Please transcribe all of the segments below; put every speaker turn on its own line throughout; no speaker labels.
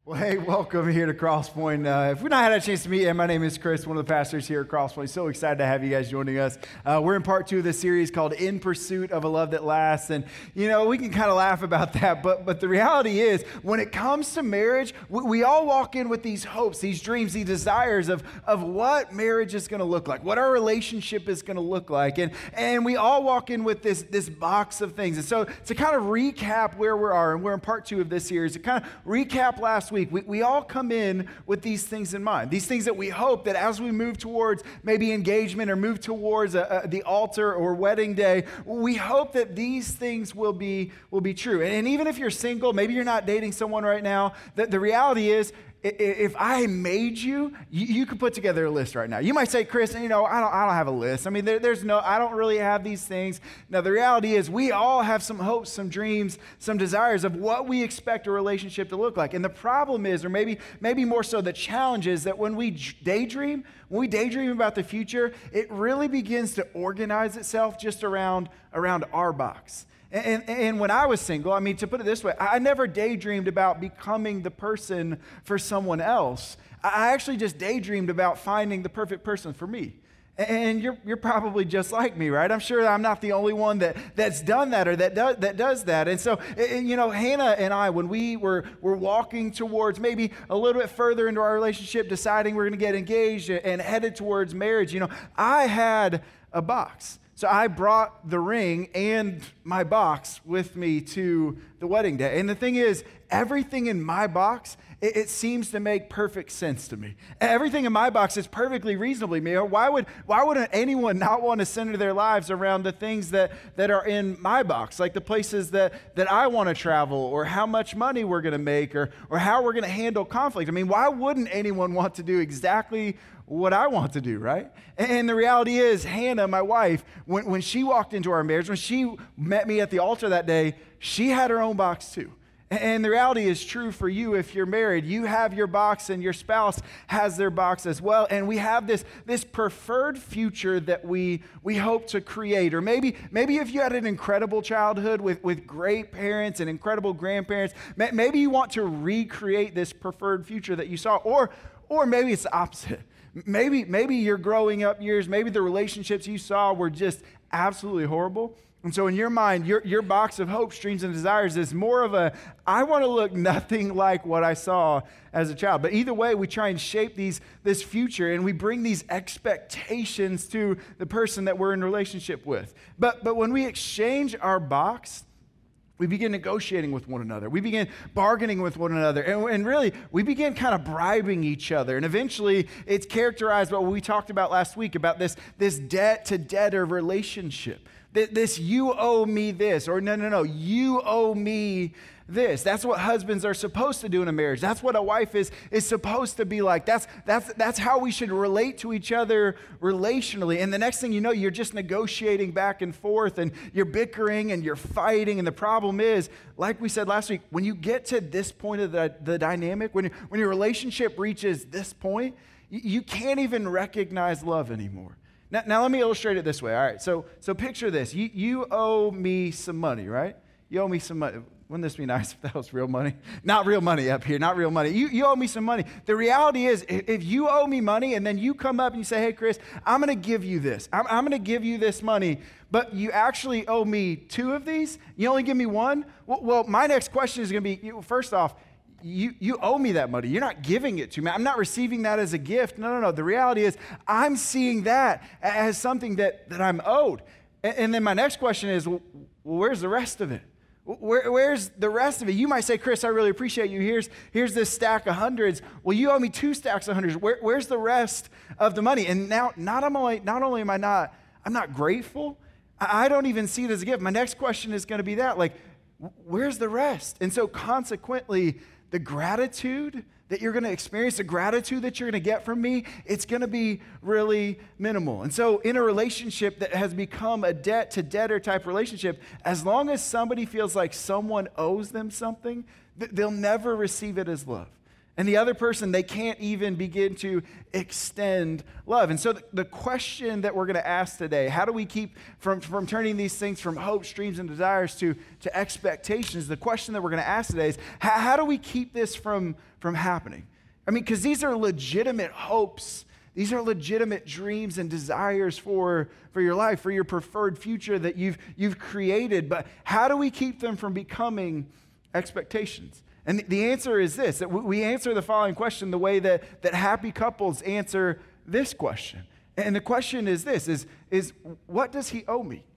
Well, hey, welcome here to Crosspoint. If we've not had a chance to meet, my name is Chris, one of the pastors here at Crosspoint. So excited to have you guys joining us. We're in part 2 of this series called In Pursuit of a Love That Lasts. And, we can kind of laugh about that, but the reality is, when it comes to marriage, we all walk in with these hopes, these dreams, these desires of what marriage is going to look like, what our relationship is going to look like. And we all walk in with this box of things. And so to kind of recap where we are, and we're in part 2 of this series, to kind of recap last week, we all come in with these things in mind, these things that we hope that as we move towards maybe engagement or move towards the altar or wedding day, we hope that these things will be true. And even if you're single, maybe you're not dating someone right now, the reality is, if I made you could put together a list right now. You might say, Chris, I don't have a list. I mean, I don't really have these things. Now, the reality is we all have some hopes, some dreams, some desires of what we expect a relationship to look like. And the problem is, or maybe more so the challenge is that when we daydream about the future, it really begins to organize itself just around our box. And when I was single, to put it this way, I never daydreamed about becoming the person for someone else. I actually just daydreamed about finding the perfect person for me. And you're probably just like me, right? I'm sure I'm not the only one that's done that or that does that. And so, Hannah and I, when we were walking towards maybe a little bit further into our relationship, deciding we're going to get engaged and headed towards marriage, I had a box. So I brought the ring and my box with me to the wedding day. And the thing is, everything in my box, it seems to make perfect sense to me. Everything in my box is perfectly reasonably me. Why would anyone not want to center their lives around the things that are in my box, like the places that I want to travel, or how much money we're going to make, or how we're going to handle conflict? Why wouldn't anyone want to do exactly what I want to do, right? And the reality is, Hannah, my wife, when she walked into our marriage, when she met me at the altar that day, she had her own box too. And the reality is true for you if you're married. You have your box and your spouse has their box as well. And we have this preferred future that we hope to create. Or maybe if you had an incredible childhood with great parents and incredible grandparents, maybe you want to recreate this preferred future that you saw. Or maybe it's the opposite. Maybe your growing up years, maybe the relationships you saw were just absolutely horrible. And so in your mind, your box of hopes, dreams, and desires is more of I want to look nothing like what I saw as a child. But either way, we try and shape this future, and we bring these expectations to the person that we're in relationship with. But when we exchange our box, we begin negotiating with one another. We begin bargaining with one another. And really, we begin kind of bribing each other. And eventually, it's characterized by what we talked about last week, about this debt-to-debtor relationship. This you owe me this, or no, you owe me this. That's what husbands are supposed to do in a marriage. That's what a wife is supposed to be like. That's how we should relate to each other relationally. And the next thing you know, you're just negotiating back and forth, and you're bickering and you're fighting. And the problem is, like we said last week, when you get to this point of the dynamic, when your relationship reaches this point, you can't even recognize love anymore. Now let me illustrate it this way. All right, so picture this. You owe me some money, right? You owe me some money. Wouldn't this be nice if that was real money? Not real money up here, not real money. You owe me some money. The reality is, if you owe me money and then you come up and you say, hey, Chris, I'm going to give you this. I'm going to give you this money, but you actually owe me 2 of these? You only give me 1? Well, my next question is going to be, first off, you owe me that money. You're not giving it to me. I'm not receiving that as a gift. No. The reality is, I'm seeing that as something that I'm owed. And then my next question is, well, where's the rest of it? Where's the rest of it? You might say, Chris, I really appreciate you. Here's this stack of hundreds. Well, you owe me 2 stacks of hundreds. Where's the rest of the money? And now, not only am I'm not grateful, I don't even see it as a gift. My next question is going to be that, like, where's the rest? And so consequently, the gratitude that you're going to experience, the gratitude that you're going to get from me, it's going to be really minimal. And so in a relationship that has become a debt-to-debtor type relationship, as long as somebody feels like someone owes them something, they'll never receive it as love. And the other person, they can't even begin to extend love. And so the question that we're going to ask today, how do we keep from turning these things from hopes, dreams, and desires to expectations? The question that we're going to ask today is, how do we keep this from happening? I mean, because these are legitimate hopes. These are legitimate dreams and desires for your life, for your preferred future that you've created. But how do we keep them from becoming expectations? And the answer is this, that we answer the following question the way that happy couples answer this question. And the question is this, is what does he owe me?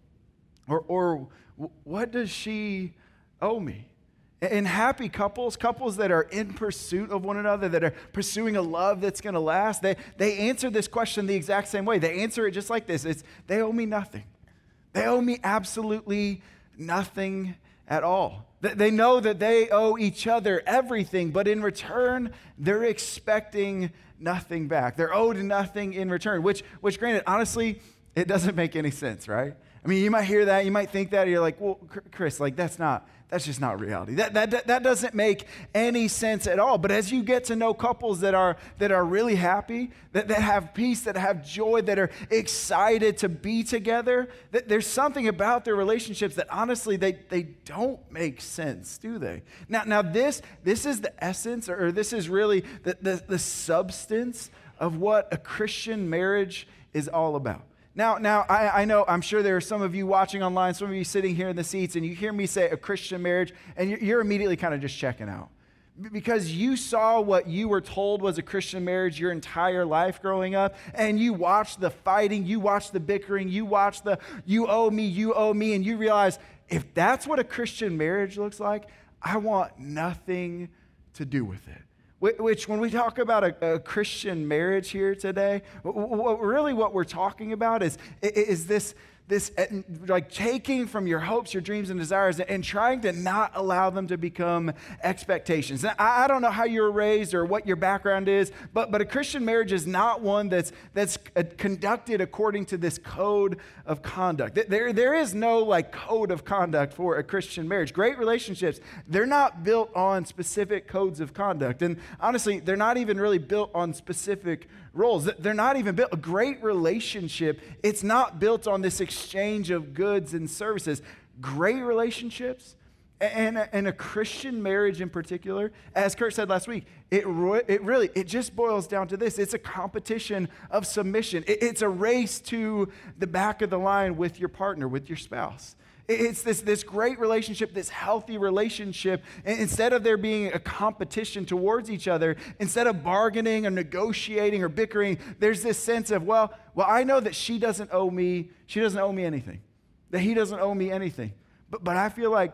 Or what does she owe me? And happy couples that are in pursuit of one another, that are pursuing a love that's going to last, they answer this question the exact same way. They answer it just like this. It's, they owe me nothing. They owe me absolutely nothing at all. They know that they owe each other everything, but in return, they're expecting nothing back. They're owed nothing in return, which granted, honestly, it doesn't make any sense, right? I mean, you might hear that, you might think that, and you're like, well, Chris, like that's just not reality. That doesn't make any sense at all. But as you get to know couples that are really happy, that have peace, that have joy, that are excited to be together, that there's something about their relationships that honestly they don't make sense, do they? Now this is the essence, or this is really the substance of what a Christian marriage is all about. Now, I know, I'm sure there are some of you watching online, some of you sitting here in the seats, and you hear me say a Christian marriage, and you're immediately kind of just checking out. Because you saw what you were told was a Christian marriage your entire life growing up, and you watched the fighting, you watched the bickering, you watched the you owe me, and you realize, if that's what a Christian marriage looks like, I want nothing to do with it. Which, when we talk about a Christian marriage here today, what we're talking about is this like taking from your hopes, your dreams, and desires and trying to not allow them to become expectations. Now, I don't know how you were raised or what your background is, but a Christian marriage is not one that's conducted according to this code of conduct. There is no like code of conduct for a Christian marriage. Great relationships, they're not built on specific codes of conduct. And honestly, they're not even really built on specific roles. They're not even built. A great relationship, it's not built on this exchange of goods and services. Great relationships, and a Christian marriage in particular, as Kurt said last week, it just boils down to this. It's a competition of submission. It's a race to the back of the line with your partner, with your spouse. It's this great relationship, this healthy relationship. And instead of there being a competition towards each other, instead of bargaining or negotiating or bickering, there's this sense of, well, I know that she doesn't owe me anything, that he doesn't owe me anything. But I feel like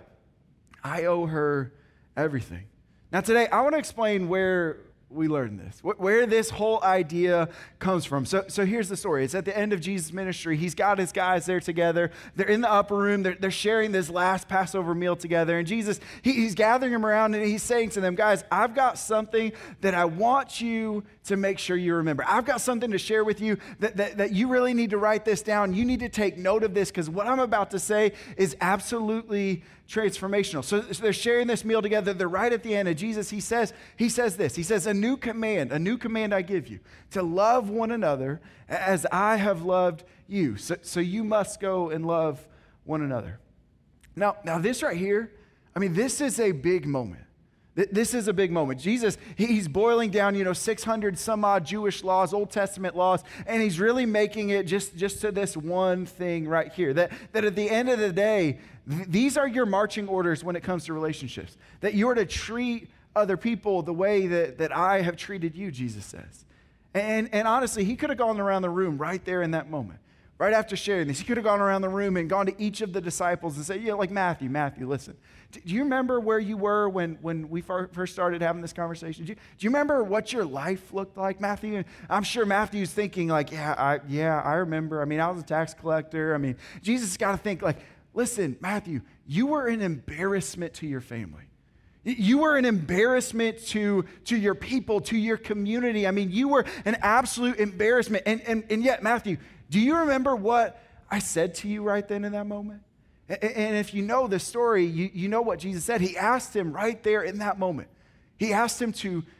I owe her everything. Now today, I want to explain where we learn this, where this whole idea comes from. So here's the story. It's at the end of Jesus' ministry. He's got his guys there together. They're in the upper room. They're sharing this last Passover meal together. And Jesus, he's gathering them around, and he's saying to them, guys, I've got something that I want you to make sure you remember. I've got something to share with you that you really need to write this down. You need to take note of this, because what I'm about to say is absolutely transformational. So they're sharing this meal together. They're right at the end, and Jesus, he says this. He says, a new command I give you, to love one another as I have loved you. So you must go and love one another. Now this right here, I mean, this is a big moment. This is a big moment. Jesus, he's boiling down, 600 some odd Jewish laws, Old Testament laws, and he's really making it just to this one thing right here. That at the end of the day, these are your marching orders when it comes to relationships. That you are to treat other people the way that I have treated you, Jesus says. And honestly, he could have gone around the room right there in that moment. Right after sharing this, he could have gone around the room and gone to each of the disciples and said, like Matthew, listen. Do you remember where you were when we first started having this conversation? Do you remember what your life looked like, Matthew? And I'm sure Matthew's thinking like, I remember. I mean, I was a tax collector. I mean, Jesus has got to think like, listen, Matthew, you were an embarrassment to your family. You were an embarrassment to your people, to your community. I mean, you were an absolute embarrassment. And yet, Matthew, do you remember what I said to you right then in that moment? And if you know the story, you know what Jesus said. He asked him right there in that moment. He asked him to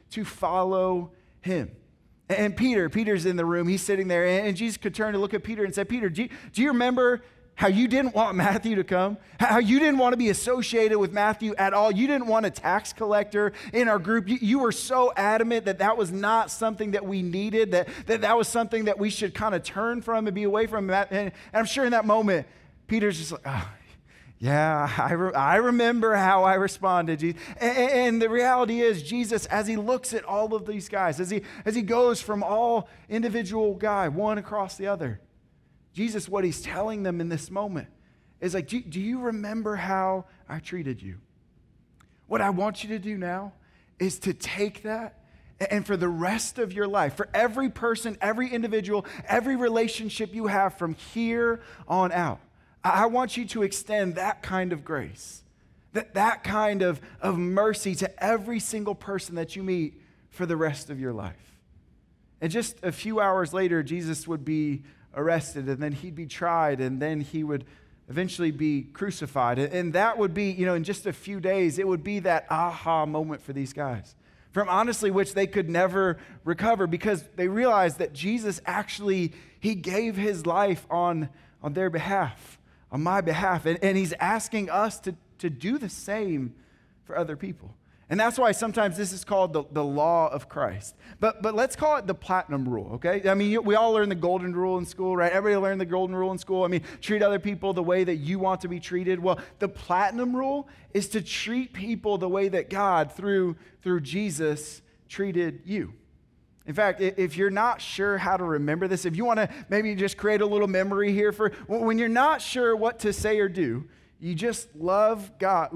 to follow him. And Peter's in the room. He's sitting there, and Jesus could turn to look at Peter and say, Peter, do you remember how you didn't want Matthew to come? How you didn't want to be associated with Matthew at all? You didn't want a tax collector in our group. You were so adamant that was not something that we needed, that was something that we should kind of turn from and be away from. And I'm sure in that moment, Peter's just like, oh, yeah, I remember how I responded. And the reality is, Jesus, as he looks at all of these guys, as he goes from all individual guy, one across the other, Jesus, what he's telling them in this moment is like, do you remember how I treated you? What I want you to do now is to take that, and for the rest of your life, for every person, every individual, every relationship you have from here on out, I want you to extend that kind of grace, that kind of mercy to every single person that you meet for the rest of your life. And just a few hours later, Jesus would be arrested, and then he'd be tried, and then he would eventually be crucified. And that would be, in just a few days, it would be that aha moment for these guys, from honestly which they could never recover, because they realized that Jesus actually, he gave his life on their behalf, on my behalf. And he's asking us to do the same for other people. And that's why sometimes this is called the law of Christ. But let's call it the platinum rule, okay? I mean, we all learn the golden rule in school, right? Everybody learned the golden rule in school. I mean, treat other people the way that you want to be treated. Well, the platinum rule is to treat people the way that God, through Jesus, treated you. In fact, if you're not sure how to remember this, if you want to maybe just create a little memory here for when you're not sure what to say or do, you just love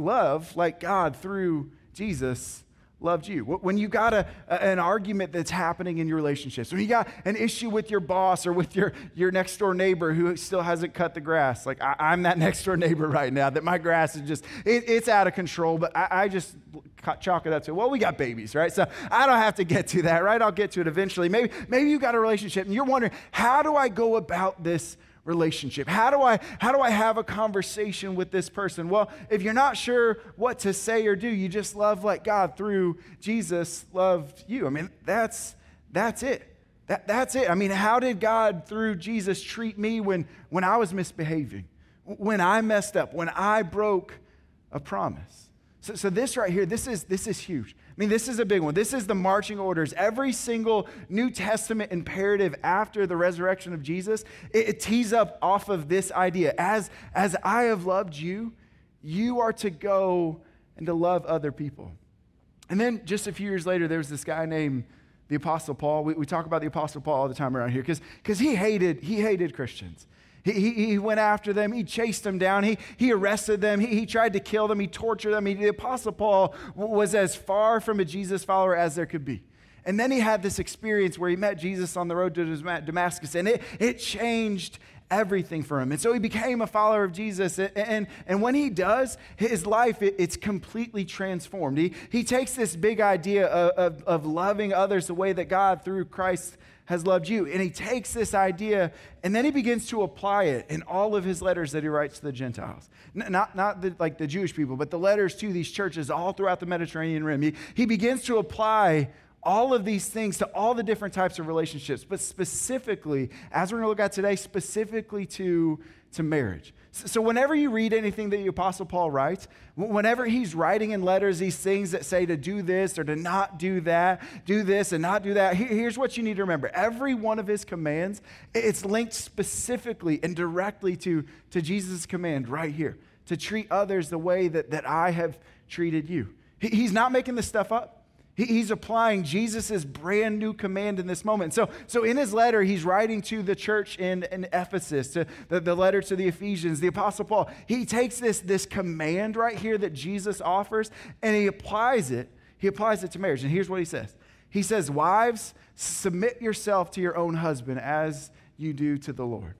like God through Jesus loved you. When you got an argument that's happening in your relationships, when you got an issue with your boss or with your next door neighbor who still hasn't cut the grass, like I'm that next door neighbor right now, that my grass is just, it's out of control, but I just chalk it up to, well, we got babies, right? So I don't have to get to that, right? I'll get to it eventually. Maybe you got a relationship and you're wondering, how do I go about this relationship? How do I have a conversation with this person? Well, if you're not sure what to say or do, you just love like God through Jesus loved you. I mean, that's it. That's it. I mean, how did God through Jesus treat me when I was misbehaving, when I messed up, when I broke a promise? So this right here, this is huge. I mean, this is a big one. This is the marching orders. Every single New Testament imperative after the resurrection of Jesus, it tees up off of this idea. As I have loved you, you are to go and to love other people. And then just a few years later, there was this guy named the Apostle Paul. We talk about the Apostle Paul all the time around here because he hated Christians. He went after them. He chased them down. He arrested them. He tried to kill them. He tortured them. The Apostle Paul was as far from a Jesus follower as there could be. And then he had this experience where he met Jesus on the road to Damascus, and it changed everything for him. And so he became a follower of Jesus. And when he does, his life, it's completely transformed. He takes this big idea of loving others the way that God through Christ has loved you. And he takes this idea and then he begins to apply it in all of his letters that he writes to the Gentiles. Not like the Jewish people, but the letters to these churches all throughout the Mediterranean Rim. He begins to apply all of these things to all the different types of relationships, but specifically, as we're going to look at today, specifically to marriage. So whenever you read anything that the Apostle Paul writes, whenever he's writing in letters these things that say to do this or to not do that, do this and not do that, here's what you need to remember. Every one of his commands, it's linked specifically and directly to Jesus' command right here, to treat others the way that I have treated you. He's not making this stuff up. He's applying Jesus' brand new command in this moment. So in his letter, he's writing to the church in Ephesus, to the letter to the Ephesians, the Apostle Paul. He takes this command right here that Jesus offers, and he applies it to marriage. And here's what he says. He says, wives, submit yourself to your own husband as you do to the Lord.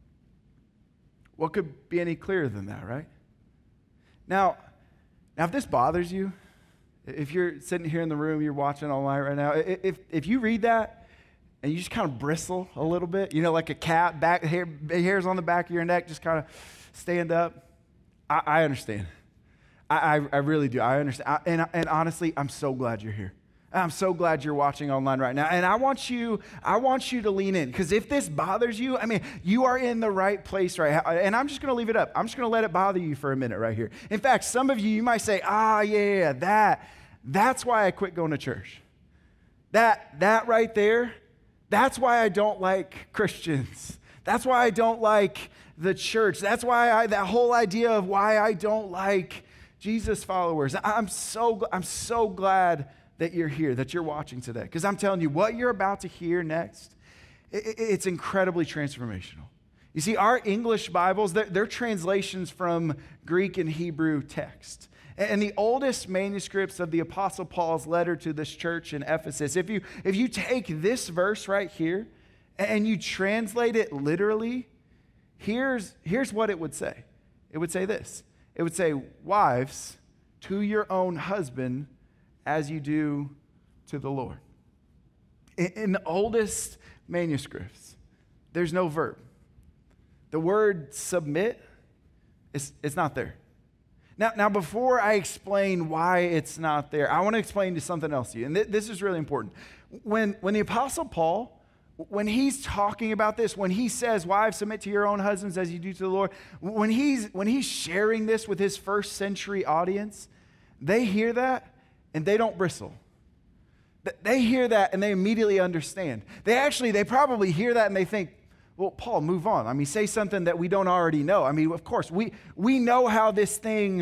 What could be any clearer than that, right? Now if this bothers you, if you're sitting here in the room, you're watching online right now, if you read that and you just kind of bristle a little bit, like a cat, hairs on the back of your neck just kind of stand up, I understand. I really do. I understand. And honestly, I'm so glad you're here. I'm so glad you're watching online right now. And I want you to lean in, because if this bothers you, I mean, you are in the right place right now. And I'm just going to leave it up. I'm just going to let it bother you for a minute right here. In fact, some of you might say, that's why I quit going to church. That right there, that's why I don't like Christians. That's why I don't like the church. That's why that whole idea of why I don't like Jesus followers. I'm so glad that you're here, that you're watching today. Because I'm telling you, what you're about to hear next, it's incredibly transformational. You see, our English Bibles, they're translations from Greek and Hebrew text. And the oldest manuscripts of the Apostle Paul's letter to this church in Ephesus, if you take this verse right here and you translate it literally, here's what it would say. It would say this. It would say, wives, to your own husband as you do to the Lord. In the oldest manuscripts, there's no verb. The word submit, it's not there. Now, before I explain why it's not there, I want to explain to something else to you. And this is really important. When the Apostle Paul, when he's talking about this, when he says, wives, submit to your own husbands as you do to the Lord, when he's sharing this with his first century audience, they hear that and they don't bristle. They hear that and they immediately understand. They probably hear that and they think, well, Paul, move on. I mean, say something that we don't already know. I mean, of course, we know how this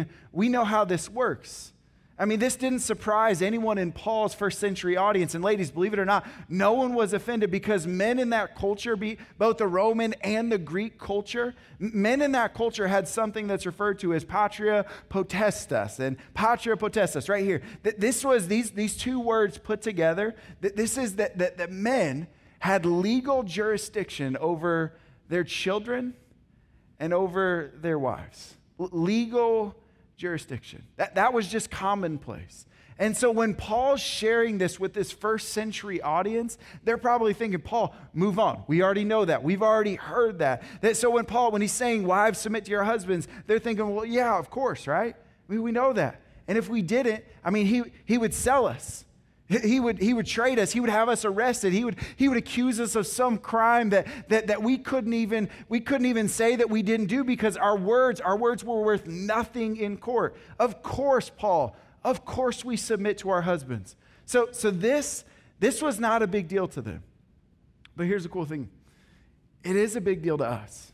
works. I mean, this didn't surprise anyone in Paul's first century audience. And ladies, believe it or not, no one was offended, because men in that culture, both the Roman and the Greek culture, men in that culture had something that's referred to as patria potestas. And patria potestas, right here. This was these two words put together. This is that men had legal jurisdiction over their children and over their wives. Legal jurisdiction. That was just commonplace. And so when Paul's sharing this with this first century audience, they're probably thinking, Paul, move on. We already know that. We've already heard that. So when he's saying, wives, submit to your husbands, they're thinking, well, yeah, of course, right? I mean, we know that. And if we didn't, I mean, he would sell us. He would trade us. He would have us arrested. He would accuse us of some crime that we couldn't even say that we didn't do, because our words were worth nothing in court. Of course, Paul. Of course we submit to our husbands. So this was not a big deal to them. But here's the cool thing. It is a big deal to us.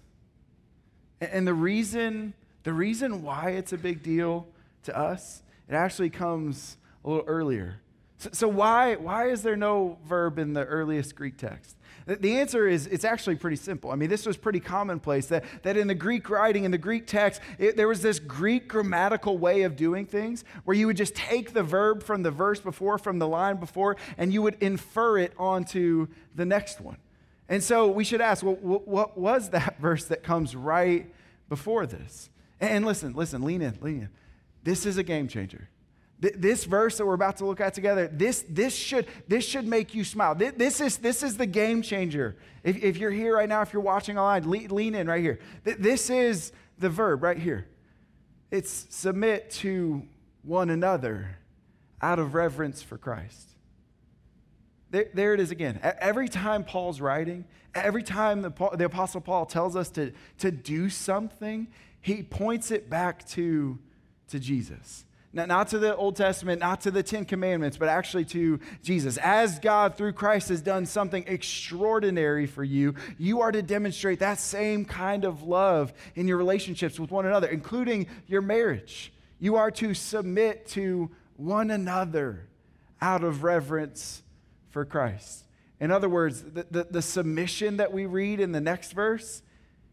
And the reason why it's a big deal to us, it actually comes a little earlier. So why is there no verb in the earliest Greek text? The answer is, it's actually pretty simple. I mean, this was pretty commonplace, that in the Greek writing, in the Greek text, there was this Greek grammatical way of doing things where you would just take the verb from the verse before, from the line before, and you would infer it onto the next one. And so we should ask, well, what was that verse that comes right before this? And listen, lean in. This is a game changer. This verse that we're about to look at together, this should make you smile. This is the game changer. If you're here right now, if you're watching online, lean in right here. This is the verb right here. It's submit to one another out of reverence for Christ. There it is again. Every time Paul's writing, every time the Apostle Paul tells us to do something, he points it back to Jesus. Not to the Old Testament, not to the Ten Commandments, but actually to Jesus. As God, through Christ, has done something extraordinary for you, you are to demonstrate that same kind of love in your relationships with one another, including your marriage. You are to submit to one another out of reverence for Christ. In other words, the submission that we read in the next verse,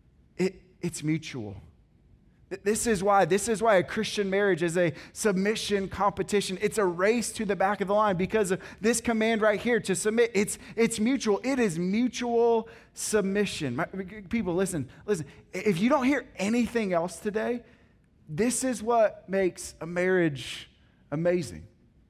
it's mutual. This is why a Christian marriage is a submission competition. It's a race to the back of the line because of this command right here to submit. It's mutual. It is mutual submission. People, listen. If you don't hear anything else today, this is what makes a marriage amazing.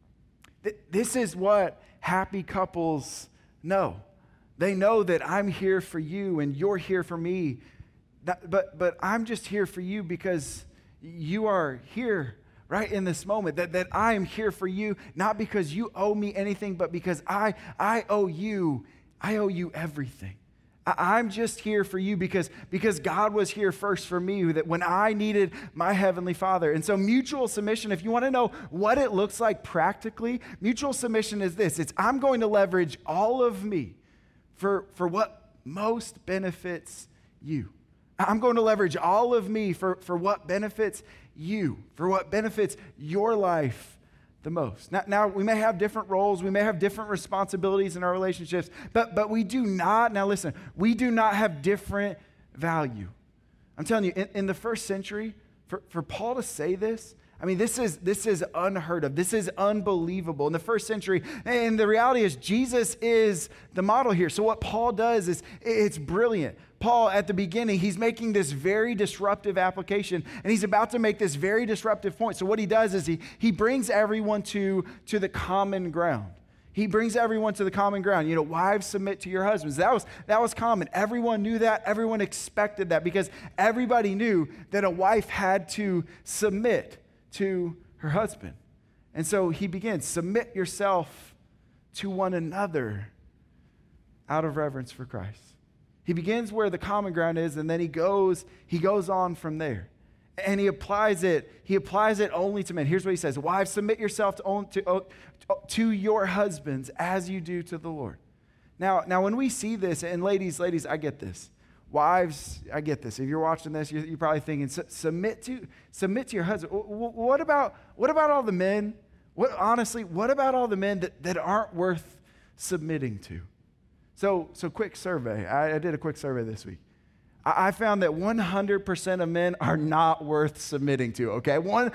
This is what happy couples know. They know that I'm here for you and you're here for me. But I'm just here for you because you are here right in this moment, that I am here for you, not because you owe me anything, but because I owe you everything. I'm just here for you because God was here first for me, that when I needed my Heavenly Father. And so mutual submission, if you want to know what it looks like practically, mutual submission is this. It's I'm going to leverage all of me for what most benefits you. I'm going to leverage all of me for what benefits you, for what benefits your life the most. Now, we may have different roles, we may have different responsibilities in our relationships, but we do not, now listen, we do not have different value. I'm telling you, in the first century, for Paul to say this, I mean, this is unheard of. This is unbelievable. In the first century, and the reality is Jesus is the model here. So what Paul does is, it's brilliant. Paul, at the beginning, he's making this very disruptive application, and he's about to make this very disruptive point. So what he does is he brings everyone to the common ground. He brings everyone to the common ground. You know, wives, submit to your husbands. That was common. Everyone knew that. Everyone expected that because everybody knew that a wife had to submit to her husband. And so he begins, submit yourself to one another out of reverence for Christ. He begins where the common ground is, and then he goes on from there. And he applies it only to men. Here's what he says: wives, submit yourself to your husbands as you do to the Lord. Now when we see this, and ladies, I get this. Wives, I get this. If you're watching this, you're probably thinking, submit to your husband. What about all the men? What about all the men that aren't worth submitting to? So quick survey. I did a quick survey this week. I found that 100% of men are not worth submitting to, okay?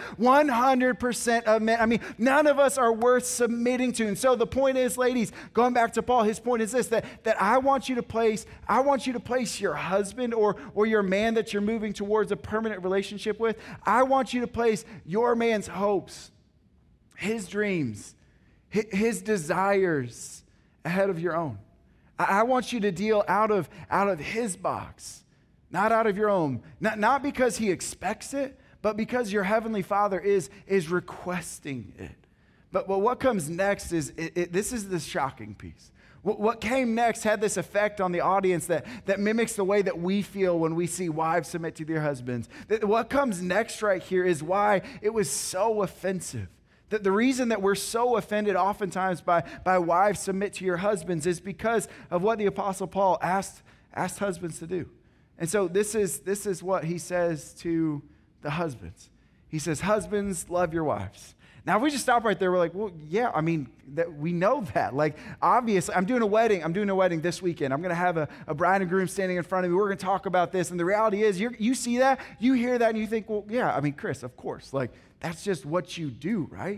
100% of men. I mean, none of us are worth submitting to. And so the point is, ladies, going back to Paul, his point is this, that I want you to place your husband or your man that you're moving towards a permanent relationship with. I want you to place your man's hopes, his dreams, his desires ahead of your own. I want you to deal out of his box, not out of your own. Not because he expects it, but because your Heavenly Father is requesting it. But what comes next is, this is the shocking piece. What came next had this effect on the audience that mimics the way that we feel when we see wives submit to their husbands. What comes next right here is why it was so offensive. The reason that we're so offended oftentimes by wives submit to your husbands is because of what the Apostle Paul asked husbands to do. And so this is what he says to the husbands. He says, husbands, love your wives. Now, if we just stop right there, we're like, well, yeah, I mean, we know that. Like, obviously, I'm doing a wedding this weekend. I'm going to have a bride and groom standing in front of me. We're going to talk about this. And the reality is, you see that, you hear that, and you think, well, yeah, I mean, Chris, of course. Like, that's just what you do, right?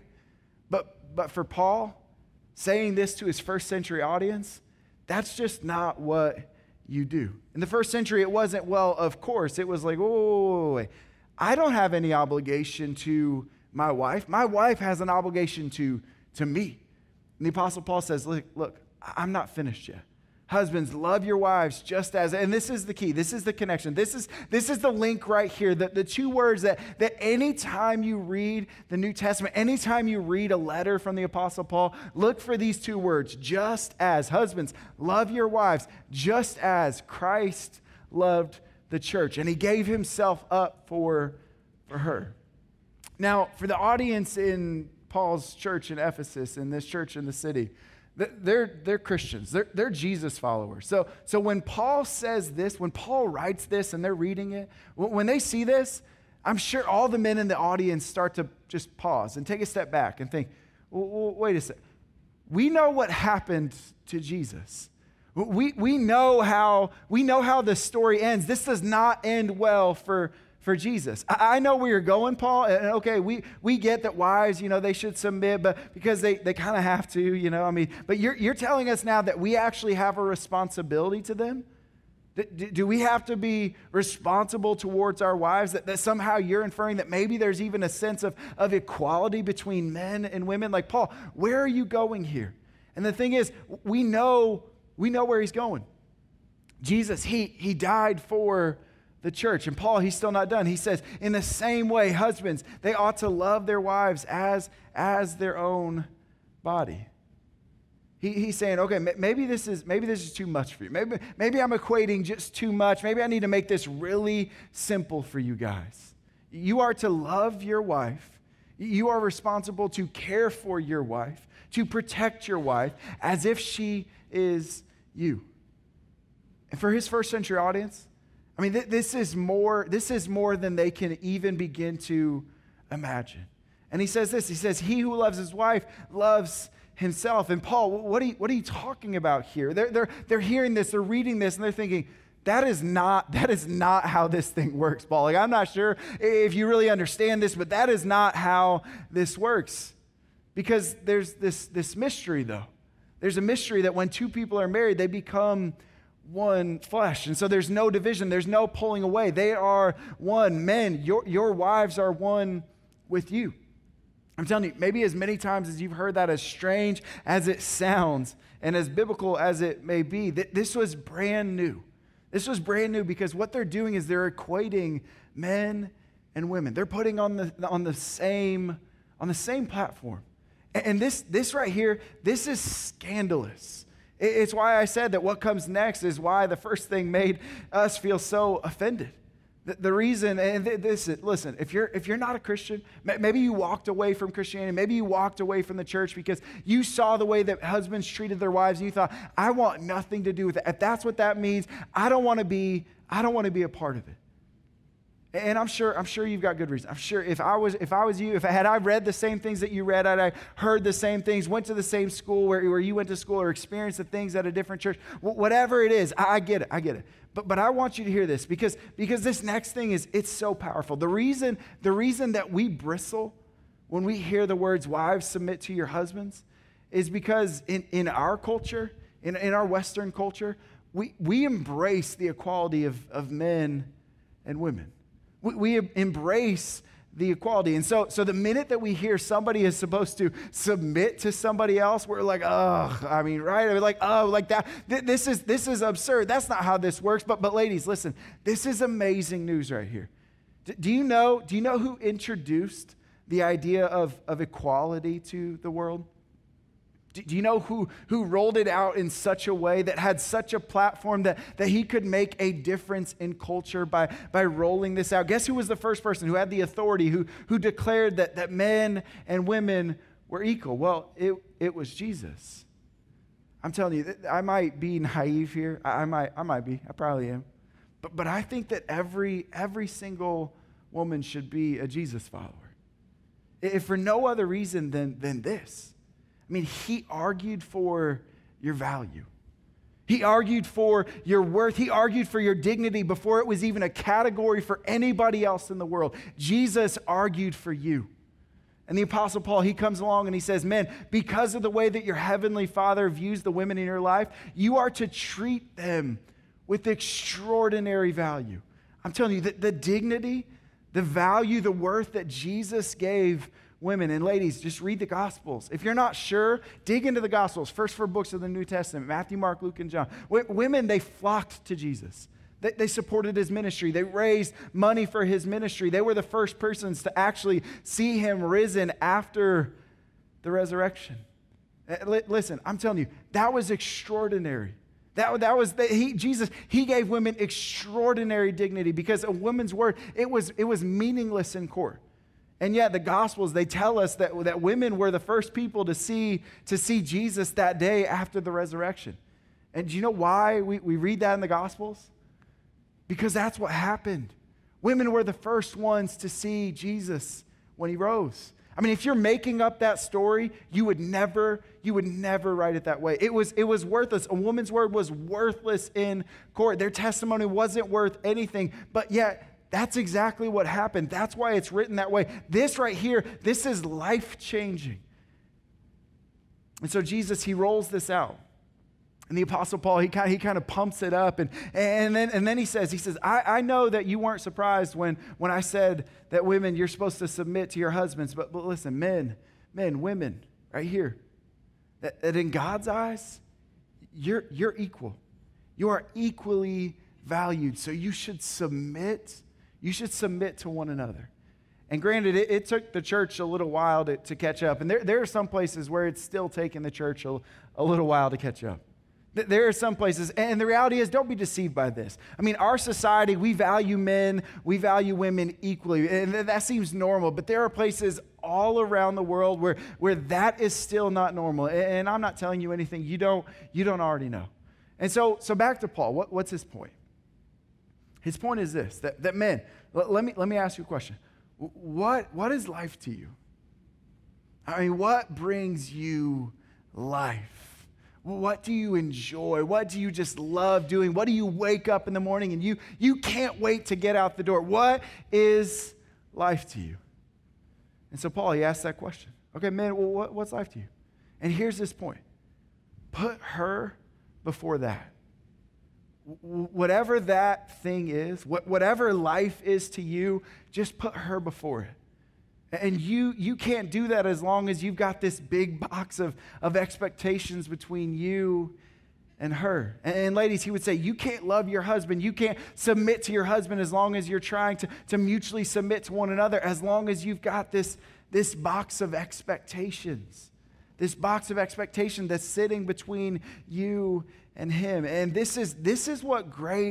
But for Paul, saying this to his first century audience, that's just not what you do. In the first century, it wasn't, well, of course. It was like, wait. I don't have any obligation to my wife. My wife has an obligation to me. And the Apostle Paul says, look, I'm not finished yet. Husbands, love your wives just as, and this is the key, this is the connection, this is the link right here, the two words that anytime you read the New Testament, anytime you read a letter from the Apostle Paul, look for these two words, just as. Husbands, love your wives just as Christ loved the church, and he gave himself up for her. Now, for the audience in Paul's church in Ephesus, in this church in the city, they're Christians. They're Jesus followers. So when Paul says this, when Paul writes this and they're reading it, when they see this, I'm sure all the men in the audience start to just pause and take a step back and think, well, wait a second. We know what happened to Jesus. We know how the story ends. This does not end well for Jesus. I know where you're going, Paul, and okay, we get that wives, they should submit, but because they kind of have to, but you're telling us now that we actually have a responsibility to them? Do we have to be responsible towards our wives? That somehow you're inferring that maybe there's even a sense of equality between men and women? Like, Paul, where are you going here? And the thing is, we know where he's going. Jesus, he died for the church. And Paul, he's still not done. He says, in the same way, husbands, they ought to love their wives as their own body. He's saying, okay, maybe this is too much for you. Maybe I'm equating just too much. Maybe I need to make this really simple for you guys. You are to love your wife. You are responsible to care for your wife, to protect your wife as if she is you. And for his first century audience, I mean, this is more than they can even begin to imagine. And he says this, he says, he who loves his wife loves himself. And Paul, what are you talking about here? They're hearing this, they're reading this, and they're thinking, that is not how this thing works, Paul. Like, I'm not sure if you really understand this, but that is not how this works. Because there's this mystery, though. There's a mystery that when two people are married, they become one flesh. And so there's no division. There's no pulling away. They are one. Men, your wives are one with you. I'm telling you, maybe as many times as you've heard that, as strange as it sounds and as biblical as it may be, this was brand new. This was brand new because what they're doing is they're equating men and women. They're putting on the same platform. And this right here, this is scandalous. It's why I said that what comes next is why the first thing made us feel so offended. The reason, and listen, if you're not a Christian, maybe you walked away from Christianity, maybe you walked away from the church because you saw the way that husbands treated their wives, and you thought, I want nothing to do with it. If that's what that means, I don't want to be a part of it. And I'm sure you've got good reason. I'm sure if I was you, had I read the same things that you read, had I heard the same things, went to the same school where you went to school, or experienced the things at a different church, whatever it is, I get it. But I want you to hear this because this next thing it's so powerful. The reason that we bristle when we hear the words, wives, submit to your husbands, is because in our culture, in our Western culture, we embrace the equality of men and women. We embrace the equality. And so the minute that we hear somebody is supposed to submit to somebody else, we're like, oh, I mean, right? We're like, oh, like that. This is absurd. That's not how this works. But ladies, listen, this is amazing news right here. Do you know who introduced the idea of equality to the world? Do you know who rolled it out in such a way that had such a platform that he could make a difference in culture by rolling this out? Guess who was the first person who had the authority, who declared that men and women were equal? Well, it was Jesus. I'm telling you, I might be naive here. I might be. I probably am. But I think that every single woman should be a Jesus follower. If for no other reason than this. I mean, he argued for your value. He argued for your worth. He argued for your dignity before it was even a category for anybody else in the world. Jesus argued for you. And the Apostle Paul, he comes along and he says, men, because of the way that your heavenly Father views the women in your life, you are to treat them with extraordinary value. I'm telling you, the dignity, the value, the worth that Jesus gave women. And ladies, just read the Gospels. If you're not sure, dig into the Gospels. First 4 books of the New Testament, Matthew, Mark, Luke, and John. Women, they flocked to Jesus. They supported his ministry. They raised money for his ministry. They were the first persons to actually see him risen after the resurrection. Listen, I'm telling you, that was extraordinary. Jesus gave women extraordinary dignity because a woman's word, it was meaningless in court. And yet the Gospels, they tell us that women were the first people to see Jesus that day after the resurrection. And do you know why we read that in the Gospels? Because that's what happened. Women were the first ones to see Jesus when he rose. I mean, if you're making up that story, you would never write it that way. It was worthless. A woman's word was worthless in court. Their testimony wasn't worth anything, but yet that's exactly what happened. That's why it's written that way. This right here, this is life-changing. And so Jesus, he rolls this out. And the Apostle Paul, he kind of pumps it up. And then he says, I know that you weren't surprised when I said that women, you're supposed to submit to your husbands. But listen, men, women, right here, that in God's eyes, you're equal. You are equally valued. So you should submit. You should submit to one another. And granted, it took the church a little while to catch up. And there are some places where it's still taking the church a little while to catch up. There are some places, and the reality is, don't be deceived by this. I mean, our society, we value men, we value women equally, and that seems normal. But there are places all around the world where that is still not normal. And I'm not telling you anything you don't already know. And so back to Paul. What's his point? His point is this: that men. Let me ask you a question. What is life to you? I mean, what brings you life? What do you enjoy? What do you just love doing? What do you wake up in the morning and you can't wait to get out the door? What is life to you? And so Paul, he asked that question. Okay, man, well, what's life to you? And here's this point. Put her before that. Whatever that thing is, whatever life is to you, just put her before it. And you can't do that as long as you've got this big box of expectations between you and her. And ladies, he would say, you can't love your husband. You can't submit to your husband as long as you're trying to mutually submit to one another, as long as you've got this box of expectations. This box of expectation that's sitting between you and him. And this is what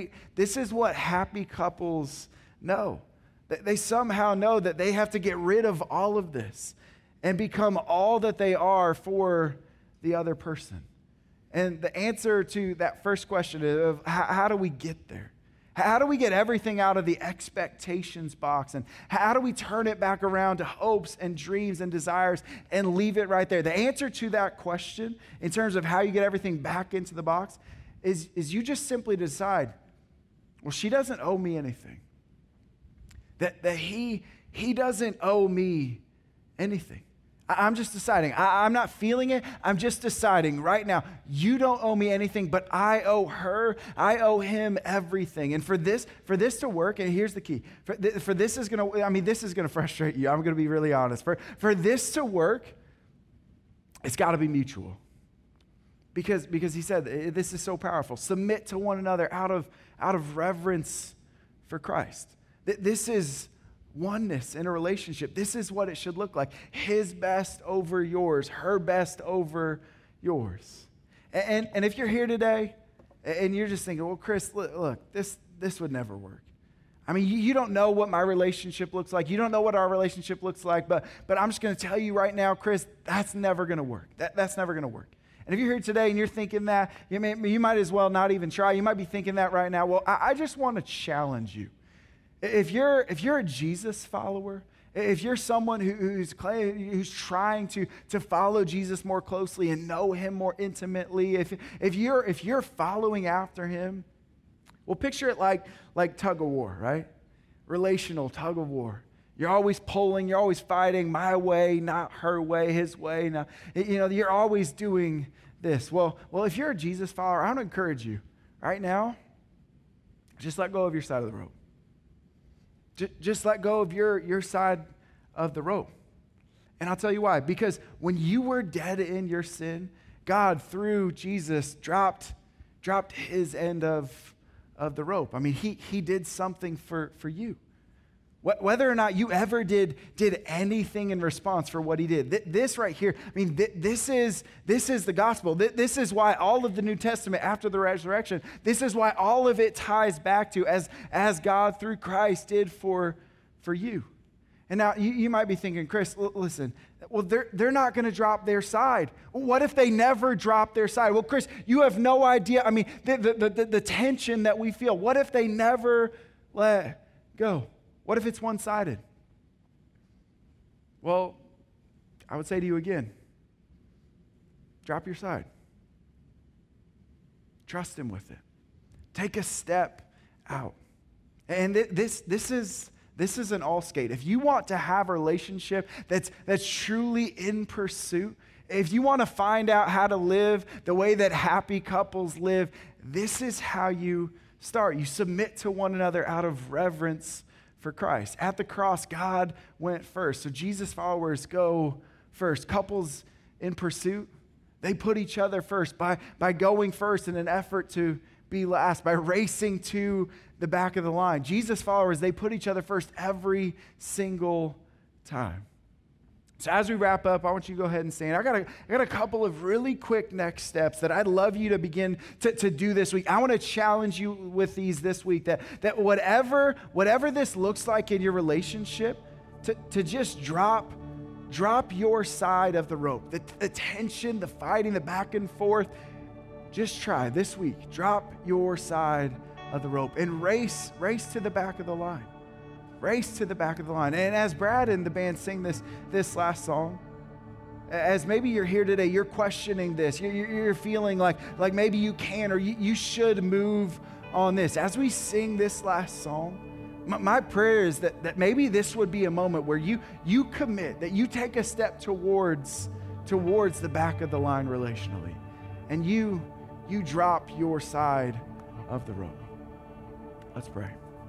happy couples know. They somehow know that they have to get rid of all of this and become all that they are for the other person. And the answer to that first question of how do we get there? How do we get everything out of the expectations box? And how do we turn it back around to hopes and dreams and desires and leave it right there? The answer to that question, in terms of how you get everything back into the box, is you just simply decide, well, she doesn't owe me anything. That he doesn't owe me anything. I'm just deciding. I'm not feeling it. I'm just deciding right now, you don't owe me anything, but I owe her, I owe him everything. And for this to work, and here's the key, for this is going to, this is going to frustrate you. I'm going to be really honest. For this to work, it's got to be mutual. Because he said, this is so powerful. Submit to one another out of reverence for Christ. This is oneness in a relationship. This is what it should look like. His best over yours, her best over yours. And if you're here today and you're just thinking, well, Chris, look, this would never work. I mean, you don't know what my relationship looks like. You don't know what our relationship looks like, but I'm just going to tell you right now, Chris, that's never going to work. That's never going to work. And if you're here today and you're thinking that, you might as well not even try. You might be thinking that right now. Well, I just want to challenge you. If you're a Jesus follower, if you're someone who's trying to follow Jesus more closely and know him more intimately, if you're following after him, well, picture it like tug of war, right? Relational tug of war. You're always pulling, you're always fighting, my way, not her way, his way. Now, you're always doing this. Well, if you're a Jesus follower, I want to encourage you right now, just let go of your side of the rope. Just let go of your side of the rope. And I'll tell you why. Because when you were dead in your sin, God, through Jesus, dropped his end of the rope. I mean, he did something for you. Whether or not you ever did anything in response for what he did. This right here, this is the gospel. This is why all of the New Testament after the resurrection, this is why all of it ties back to as God through Christ did for you. And now you might be thinking, Chris, listen, well, they're not going to drop their side. What if they never drop their side? Well, Chris, you have no idea. I mean, the tension that we feel. What if they never let go? What if it's one-sided? Well, I would say to you again, drop your side. Trust him with it. Take a step out. And this is an all skate. If you want to have a relationship that's truly in pursuit, if you want to find out how to live the way that happy couples live, this is how you start. You submit to one another out of reverence for Christ. At the cross, God went first. So Jesus followers go first. Couples in pursuit, they put each other first by going first in an effort to be last, by racing to the back of the line. Jesus followers, they put each other first every single time. So as we wrap up, I want you to go ahead and stand. I got a couple of really quick next steps that I'd love you to begin to do this week. I want to challenge you with these this week, that whatever this looks like in your relationship, to just drop your side of the rope. The tension, the fighting, the back and forth. Just try this week. Drop your side of the rope and race to the back of the line. Race to the back of the line. And as Brad and the band sing this last song, as maybe you're here today, you're questioning this. You're feeling like maybe you can or you should move on this. As we sing this last song, my prayer is that maybe this would be a moment where you commit, that you take a step towards the back of the line relationally, and you drop your side of the rope. Let's pray.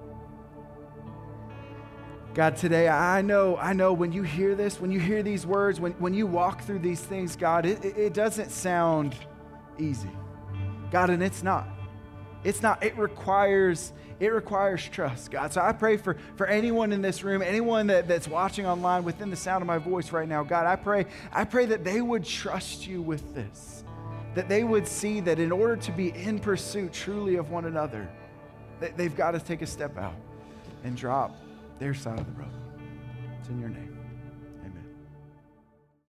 God, today, I know when you hear this, when you hear these words, when you walk through these things, God, it doesn't sound easy. God, and it's not. It's not. It requires trust, God. So I pray for anyone in this room, anyone that's watching online within the sound of my voice right now, God, I pray that they would trust you with this, that they would see that in order to be in pursuit truly of one another, that they've got to take a step out and drop their side of the road. It's in your name.